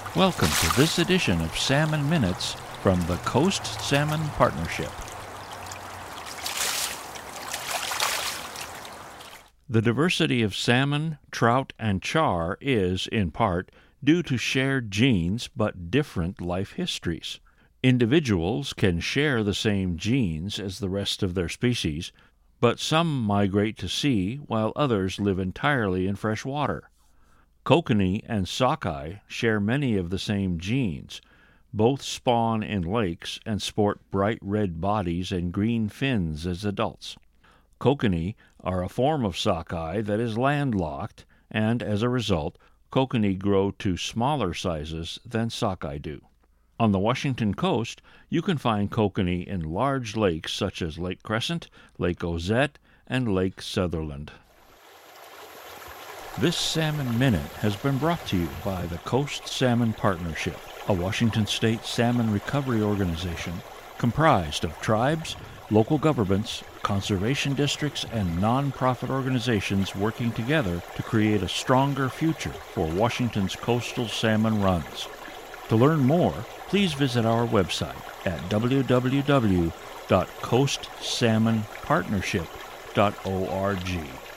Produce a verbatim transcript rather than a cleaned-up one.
Welcome to this edition of Salmon Minutes from the Coast Salmon Partnership. The diversity of salmon, trout, and char is, in part, due to shared genes but different life histories. Individuals can share the same genes as the rest of their species, but some migrate to sea while others live entirely in fresh water. Kokanee and sockeye share many of the same genes. Both spawn in lakes and sport bright red bodies and green fins as adults. Kokanee are a form of sockeye that is landlocked, and as a result, kokanee grow to smaller sizes than sockeye do. On the Washington coast, you can find kokanee in large lakes such as Lake Crescent, Lake Ozette, and Lake Sutherland. This Salmon Minute has been brought to you by the Coast Salmon Partnership, a Washington State salmon recovery organization comprised of tribes, local governments, conservation districts, and non-profit organizations working together to create a stronger future for Washington's coastal salmon runs. To learn more, please visit our website at w w w dot coast salmon partnership dot org.